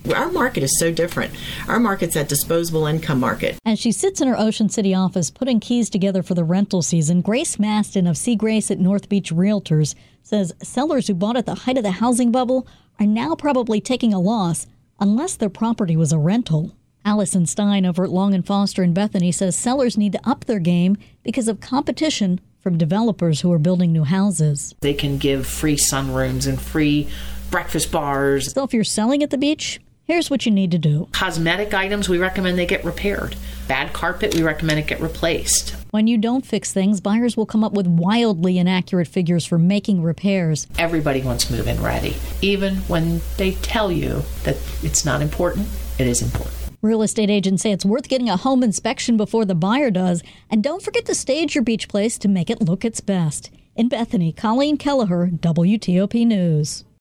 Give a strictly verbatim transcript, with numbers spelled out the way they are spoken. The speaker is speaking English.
Our market is so different. Our market's that disposable income market. As she sits in her Ocean City office putting keys together for the rental season, Grace Maston of C. Grace at North Beach Realtors says sellers who bought at the height of the housing bubble are now probably taking a loss unless their property was a rental. Allison Stein over at Long and Foster in Bethany says sellers need to up their game because of competition from developers who are building new houses. They can give free sunrooms and free breakfast bars. So if you're selling at the beach, here's what you need to do. Cosmetic items, we recommend they get repaired. Bad carpet, we recommend it get replaced. When you don't fix things, buyers will come up with wildly inaccurate figures for making repairs. Everybody wants move-in ready. Even when they tell you that it's not important, it is important. Real estate agents say it's worth getting a home inspection before the buyer does. And don't forget to stage your beach place to make it look its best. In Bethany, Colleen Kelleher, W T O P News.